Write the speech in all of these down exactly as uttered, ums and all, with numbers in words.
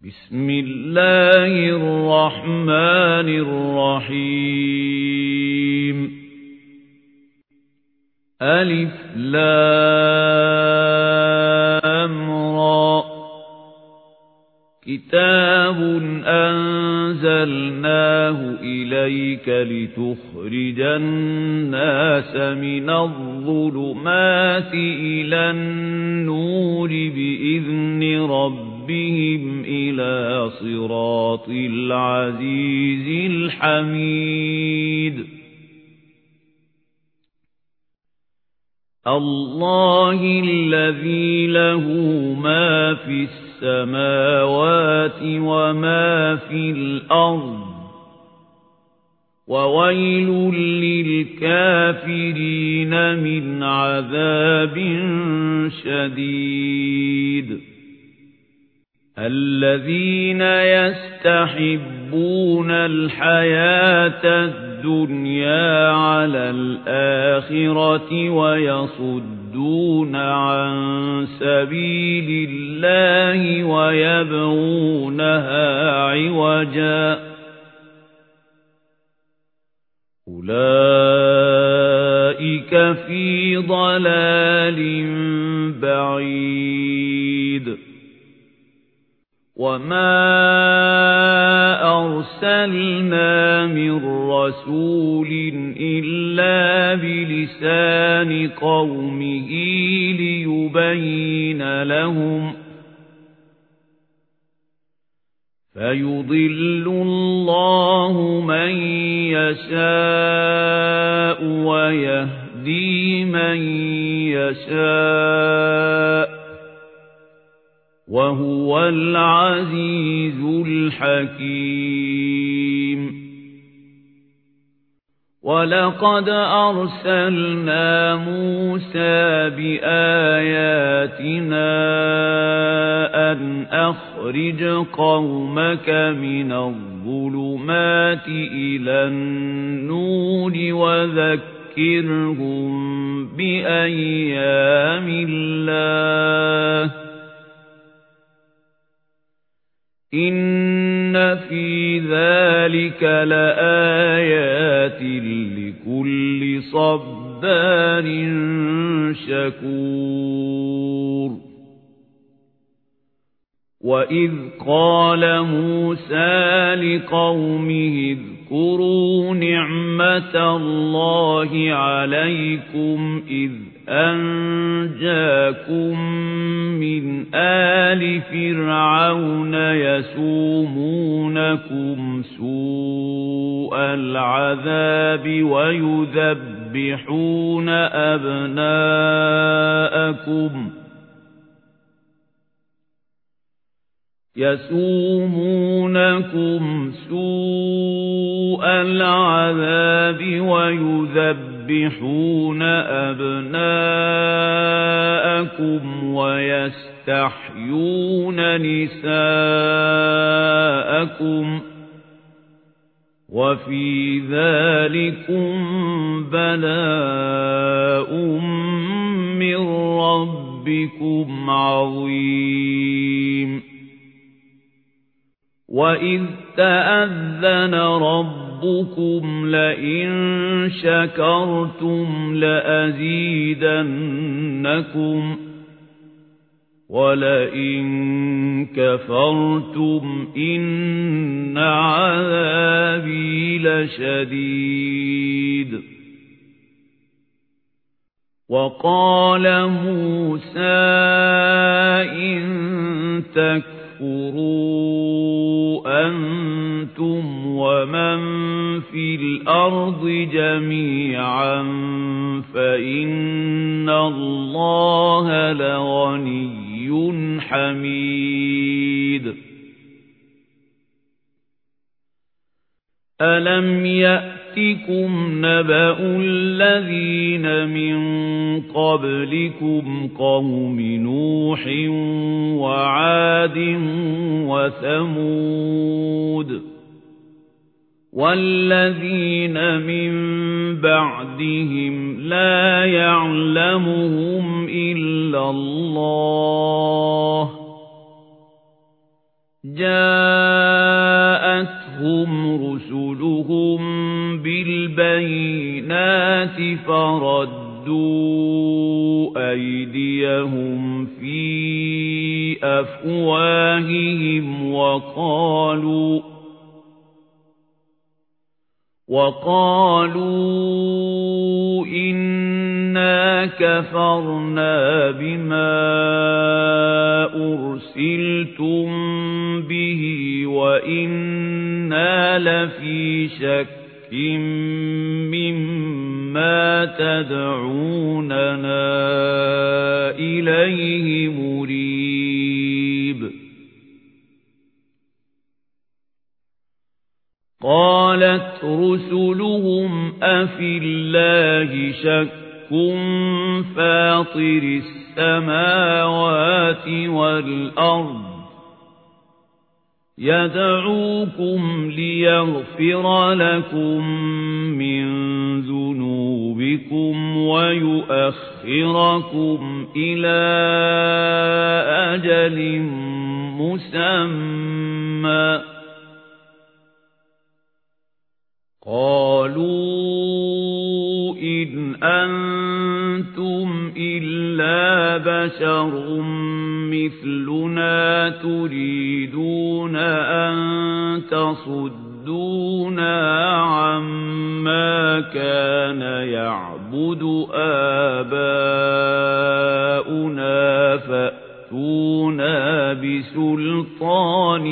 بسم الله الرحمن الرحيم ألف لام را كتاب أنزلناه إليك لتخرج الناس من الظلمات إلى النور بإذن ربهم إلى صراط العزيز الحميد الله الذي له ما في السماوات وما في الأرض وويل للكافرين من عذاب شديد الذين يستحبون الحياة الدنيا على الآخرة ويصدون عن سبيل الله ويبغونها عوجا أولئك في ضلال بعيد وما أرسلنا من رسول إلا بلسان قومه ليبين لهم فيضل الله من يشاء ويهدي من يشاء وهو العزيز الحكيم ولقد أرسلنا موسى بآياتنا أن أخرج قومك من الظلمات إلى النور وذكرهم بأيام الله إن في ذلك لآيات لكل صبار شكور وإذ قال موسى لقومه اذكروا نعمة الله عليكم إذ أنجاكم من آل فرعون يسومونكم سوء العذاب ويذبحون أبناءكم يسومونكم سوء العذاب ويذبحون أبناءكم ويستحيون نساءكم وفي ذلكم بلاء من ربكم عظيم وإذ تأذن ربكم لئن شكرتم لأزيدنكم ولئن كفرتم إن عذابي لشديد وقال موسى إن تكفروا أنتم ومن في الأرض جميعا فإن الله لغني حميد ألم يأتكم نبأ الذين من قبلكم قوم نوح وعاد وثمود والذين من بعدهم لا يعلمهم إلا الله جاءتهم رسلهم بالبينات فردوا أيديهم في أفواههم وقالوا وقالوا إنا كفرنا بما أرسلتم به وإنا لفي شك مما تدعوننا إليه مريب قالت رسلهم أفي الله شك فاطر السماوات والأرض يدعوكم ليغفر لكم من ذنوبكم ويؤخركم إلى أجل مسمى قالوا إن أنتم إلا بشر مثلنا تريدون أن تصدونا عما كان يعبد آباؤنا فأتونا بسلطان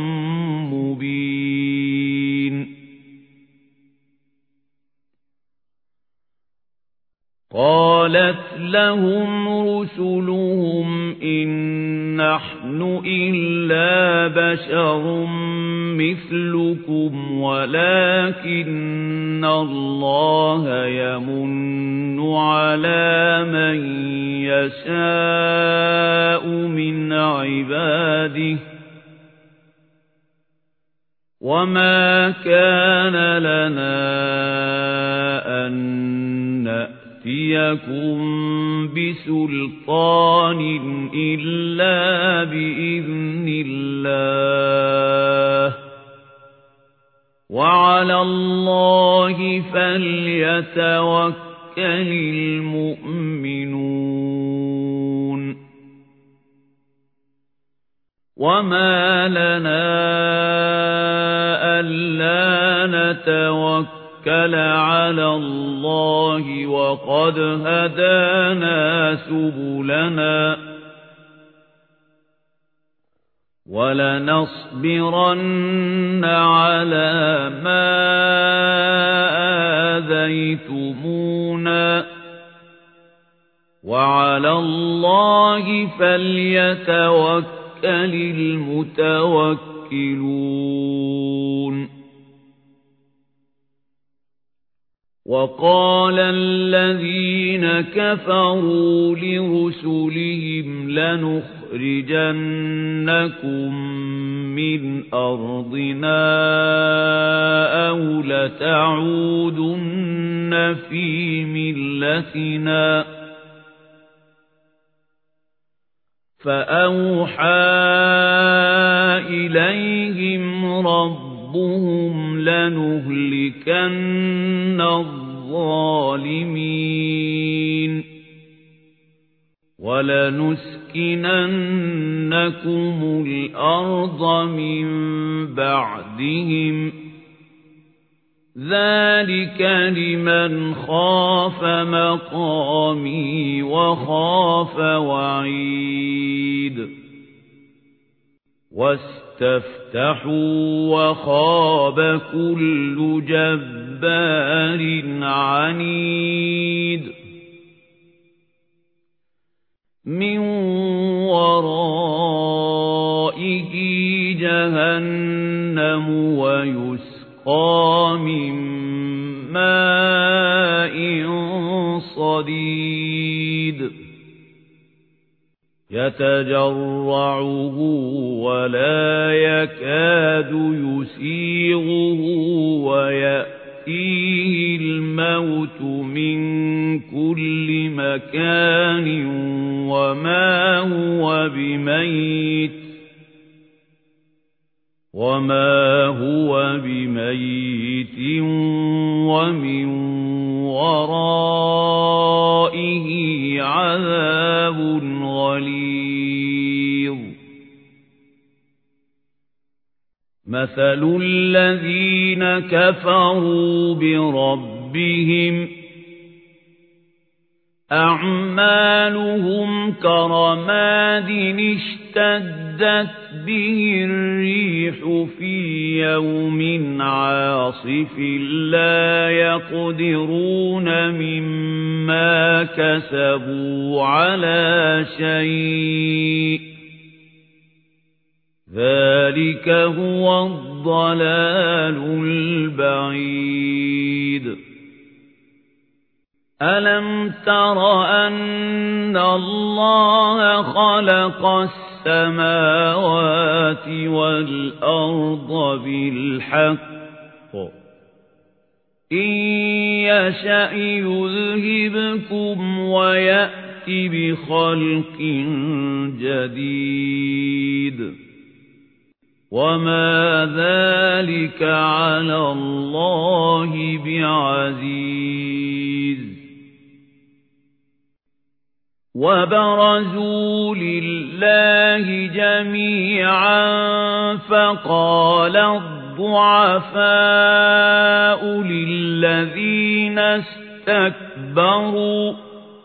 مبين قالت لهم رسلهم إن نحن إلا بشر مثلكم ولكن الله يمن على من يشاء من عباده وما كان لنا أن نأتيكم بسلطان إلا بإذن الله وعلى الله فليتوكل المؤمنون وما لنا ألا نتوكل على الله وقد هدانا سبلنا ولنصبرن على ما آذيتمونا وعلى الله فليتوكل المتوكلون وقال الذين كفروا لرسلهم لنخرجنكم من أرضنا أو لتعودن في ملتنا فأوحى إليهم ربهم لنهلكن الظالمين ولنسكننكم الأرض من بعدهم ذلك لمن خاف مقامي وخاف وعيد واستفتحوا وخاب كل جبار عنيد من ورائه جهنم ويسقى من ماء صديد يتجرعه ولا يكاد يسيغه ويأتيه الموت من كل مكان وما هو بميت وما هو بميت ومن ورائه عذاب غليظ مثل الذين كفروا بربهم أعمالهم كرماد اشتدت به الريح في يوم عاصف لا يقدرون مما كسبوا على شيء ذلك هو الضلال البعيد ألم تر أن الله خلق السماوات والأرض بالحق إن يشأ يذهبكم ويأت بخلق جديد وما ذلك على الله بعزيز وبرزوا لله جميعا فقال الضعفاء للذين استكبروا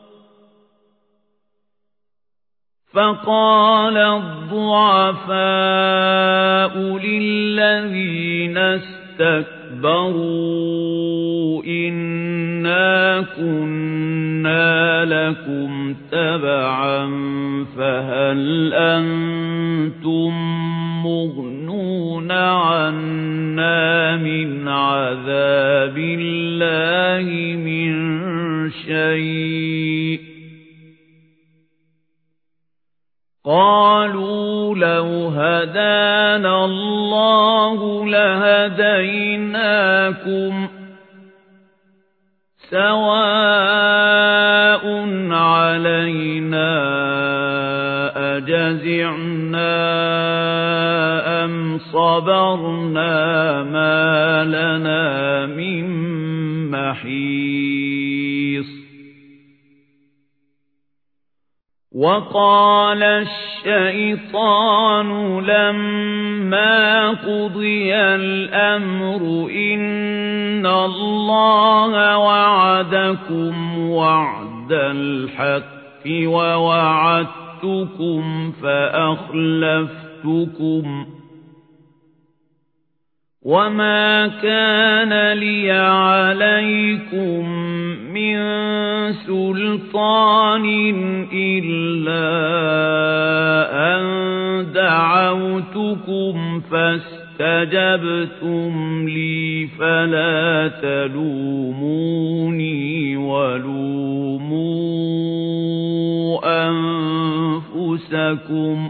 فقال الضعفاء للذين استكبروا إنا كنا لكم تبعا فهل أنتم مغنون عنا من عذاب الله من شيء قالوا لو هدانا الله لهديناكم سواء علينا أجزعنا أم صبرنا ما لنا من محيص وقال الشيطان لما قضي الأمر إن الله وعدكم وعد الحق ووعدتكم فأخلفتكم وما كان لي عليكم من سلطان إلا أن دعوتكم فاستجبتم لي فلا تلوموني ولوموا أنفسكم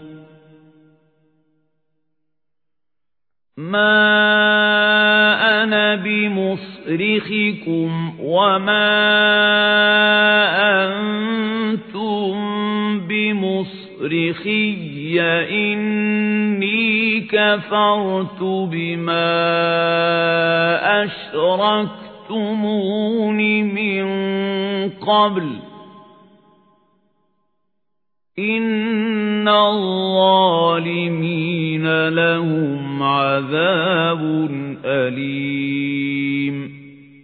ما أنا بمصرخكم وما أنتم بمصرخي إني كفرت بما أشركتمون من قبل إن الظالمين لهم عذاب أليم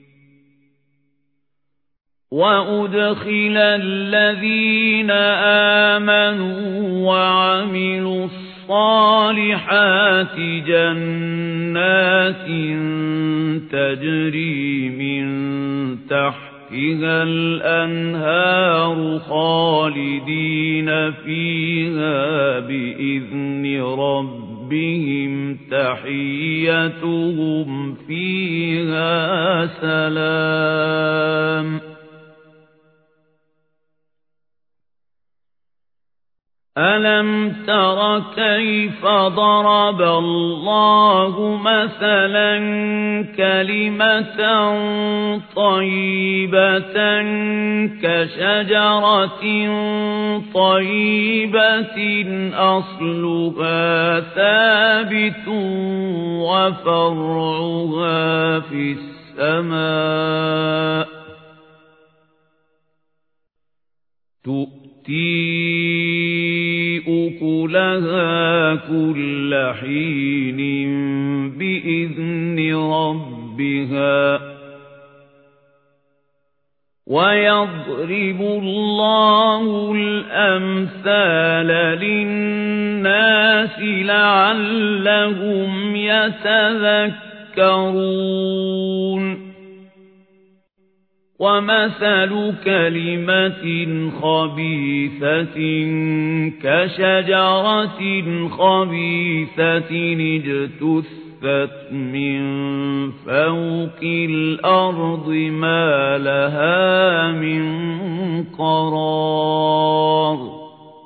وأدخل الذين آمنوا وعملوا الصالحات جنات تجري من تحت فيها الأنهار خالدين فيها بإذن ربهم تحيتهم فيها سلام أَلَمْ تَرَ كَيْفَ ضَرَبَ اللَّهُ مَثَلًا كَلِمَةً طَيِّبَةً كَشَجَرَةٍ طَيِّبَةٍ أَصْلُهَا ثَابِتٌ وَفَرْعُهَا فِي السَّمَاءِ تُؤْتِي أُكُلَهَا كُلَّ حِينٍ بِإِذْنِ رَبِّهَا وَيَضْرِبُ اللَّهُ الْأَمْثَالَ لِلنَّاسِ لَعَلَّهُمْ يَتَذَكَّرُونَ وَمَثَلُ كَلِمَةٍ خَبِيثَةٍ كَشَجَرَةٍ خَبِيثَةٍ اجْتُثَّتْ مِنْ فَوْقِ الْأَرْضِ مَا لَهَا مِنْ قَرَارٍ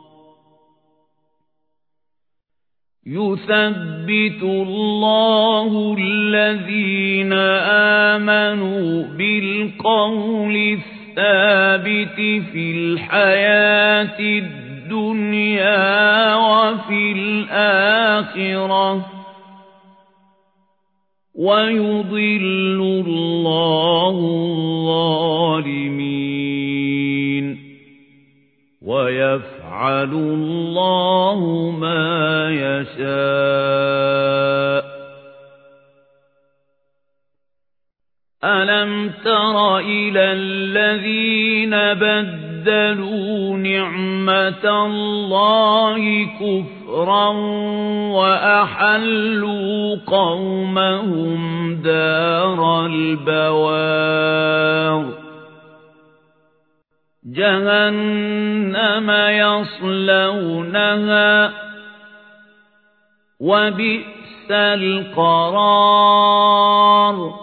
يُثَبِّتُ اللَّهُ الَّذِينَ آمَنُوا بِالْقَوْلِ الثَّابِتِ فِي الْحَيَاةِ الدُّنْيَا وَفِي الْآخِرَةِ وَيُضِلُّ اللَّهُ الظَّالِمِينَ وَيَفْعَلُ اللَّهُ مَا يَشَاءُ أَلَمْ تَرَ إِلَى الَّذِينَ بَدَّلُوا نِعْمَةَ اللَّهِ كُفْرًا وَأَحَلُّوا قَوْمَهُمْ دَارَ الْبَوَارِ جَهَنَّمَ يَصْلَوْنَهَا وَبِئْسَ الْقَرَارُ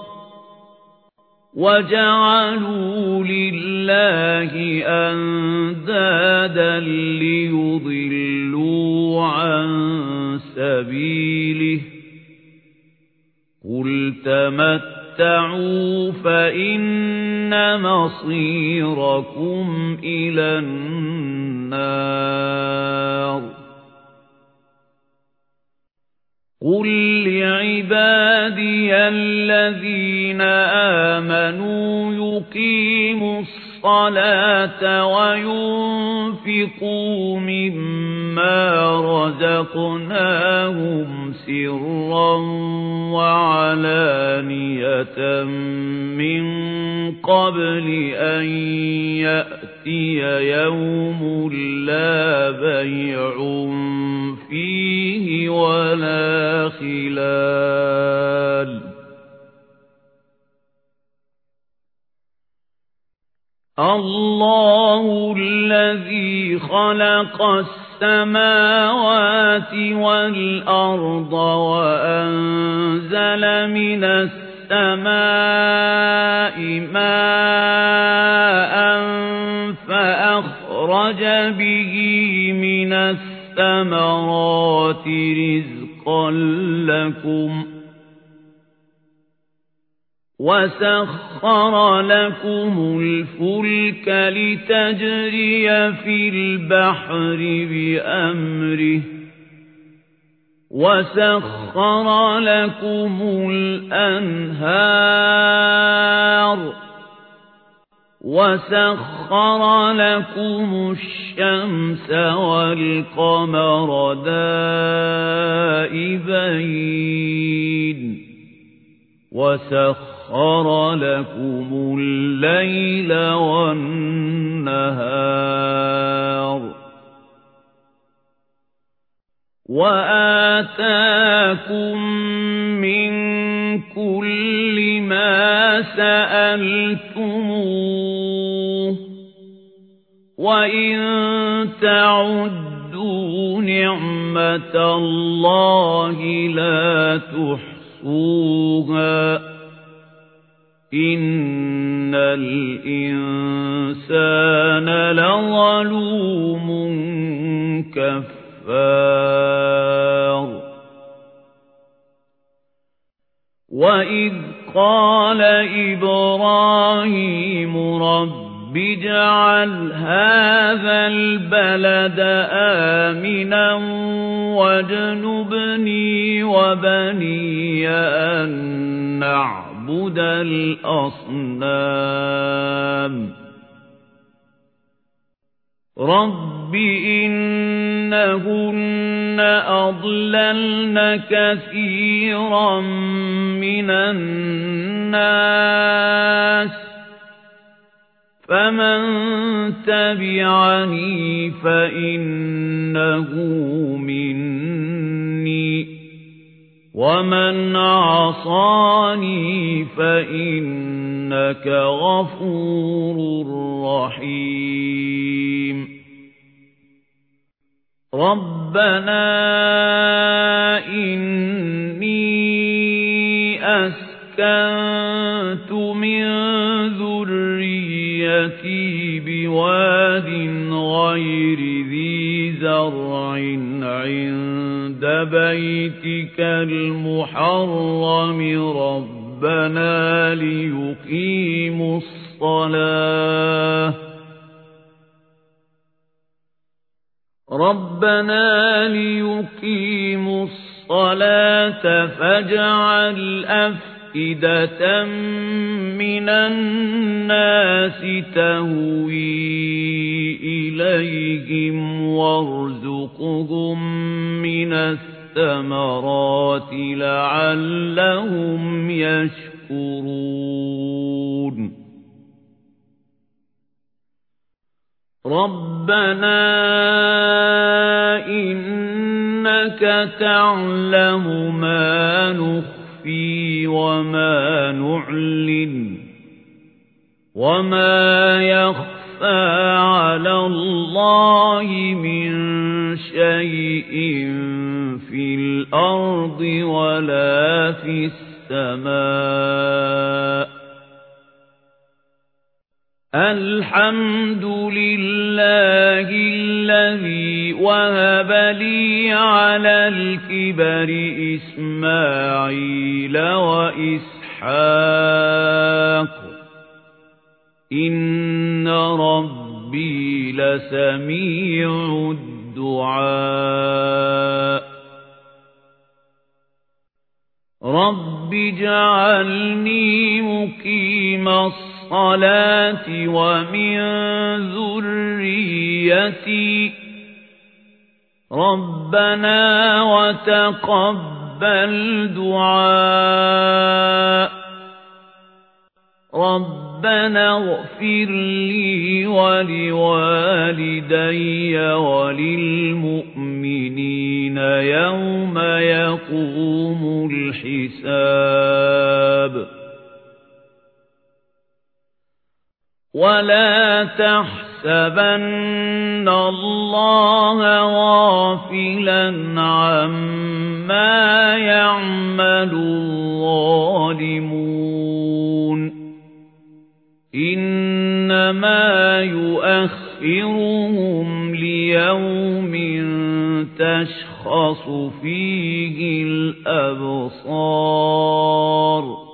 وَجَعَلُوا لِلَّهِ أَندَادًا لِيُضِلُّوا عَن سَبِيلِهِ قُلْ تَمَتَّعُوا فَإِنَّ مَصِيرَكُمْ إِلَى النَّارِ قُلْ لِعِبَادِيَ الَّذِينَ آمَنُوا يُقِيمُوا الصَّلَاةَ وَيُنْفِقُوا مِمَّا رَزَقْنَاهُمْ سِرًّا وَعَلَانِيَةً مِنْ قَبْلِ أَنْ يَأْتِيَ يَوْمٌ لَا بَيْعٌ فِيهِ وَلَا خِلَالٌ اللَّهُ الَّذِي خَلَقَ السَّمَاوَاتِ وَالْأَرْضَ وَأَنزَلَ مِنَ السَّمَاءِ مَاءً فَأَخْرَجَ بِهِ مِنَ الثَّمَرَاتِ رِزْقًا لَكُمْ وَسَخَّرَ لَكُمُ الْفُلْكَ لِتَجْرِيَ فِي الْبَحْرِ بِأَمْرِهِ وَسَخَّرَ لَكُمُ الْأَنْهَارَ وَسَخَّرَ لَكُمُ الشَّمْسَ وَالْقَمَرَ دَائِبَيْنِ وَسَخَّرَ لَكُمُ اللَّيْلَ وَالنَّهَارَ وَآتَاكُم مِّن كُلِّ مَا سَأَلْتُمُوهُ وَإِن تَعُدُّوا نِعْمَةَ اللَّهِ لَا تُحْصُوهَا إِنَّ الْإِنسَانَ لَظَلُومٌ كفار وإذ قال إبراهيم رب اجعل هذا البلد آمنا واجنبني وبني أن نعبد الأصنام رب إنهن أضللن كثيرا من الناس فمن تبعني فإنه مني ومن عصاني فإنك غفور رحيم ربنا إني أسكنت من ذريتي بواد غير ذي زرع عند بيتك المحرم ربنا ليقيموا الصلاة ربنا ليقيموا الصلاة فاجعل أفئدة من الناس تهوي إليهم وارزقهم من الثمرات لعلهم يشكرون ربنا إنك تعلم ما نخفي وما نعلن وما يخفى على الله من شيء في الأرض ولا في السماء الحمد لله الذي وهب لي على الكبر إسماعيل وإسحاق إن ربي لسميع الدعاء رب اجعلني مقيم الصلاة ومن ذريتي ربنا وتقبل دعاء ربنا اغفر لي ولوالدي وللمؤمنين يوم يقوم الحساب ولا تحسبن الله غافلا عما يعمل الظالمون إنما يؤخرهم ليوم تشخص فيه الأبصار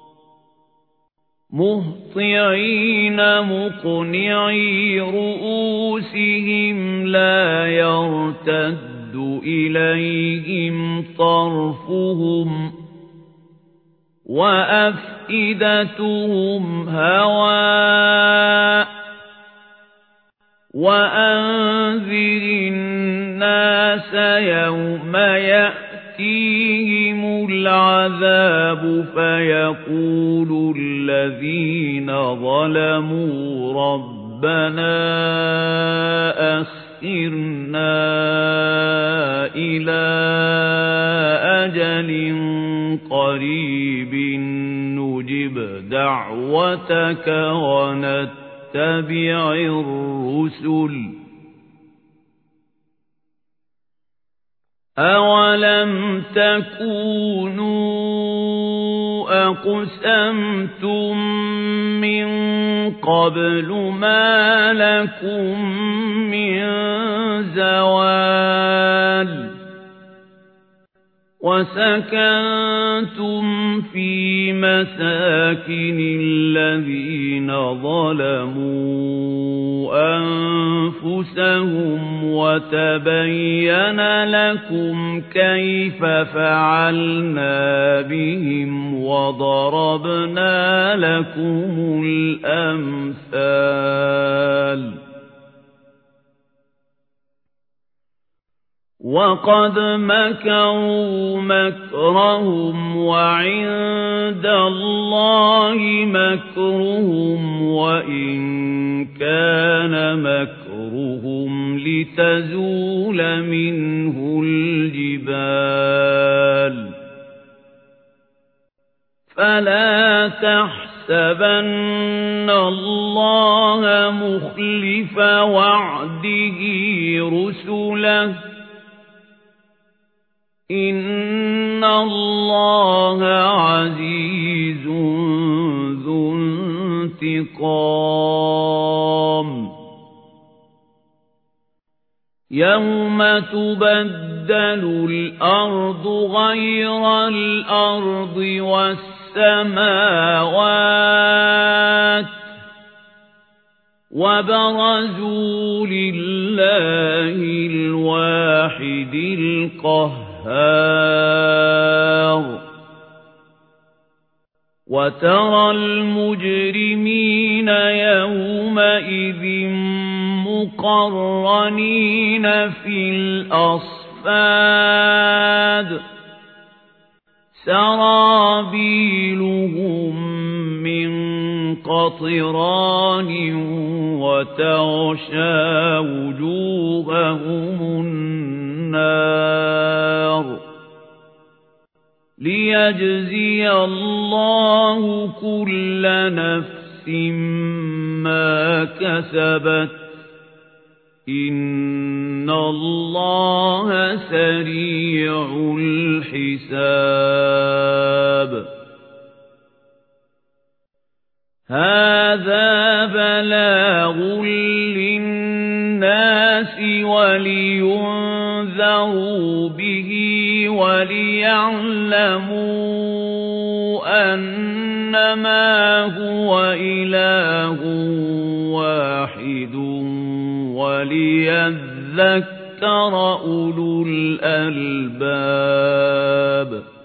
مهطعين مقنعي رؤوسهم لا يرتد إليهم طرفهم وأفئدتهم هواء وأنذر الناس يوم يأتيهم العذاب فيقول الذين ظلموا ربنا أخرنا إلى أجل قريب نجب دعوتك ونتبع الرسل أولم تكونوا أقسمتم من قبل ما لكم من زوال وسكنتم في مساكن الذين ظلموا أنفسهم وتبين لكم كيف فعلنا بهم وضربنا لكم الأمثال وقد مكروا مكرهم وعند الله مكرهم وإن كان مكرهم لتزول منه الجبال فلا تحسبن الله مخلف وعده رسله إن الله عزيز ذو انتقام يوم تبدل الأرض غير الأرض والسماوات وبرزوا لله الواحد القهار وترى المجرمين يومئذ مقرنين في الأصفاد سرابيلهم من قطران وتغشى وجوههم النار ليجزي الله كل نفس ما كسبت إن الله سريع الحساب هذا بلاغ للناس ولينذروا به وليعلموا أنما هو إله واحد وليذكر أولو الألباب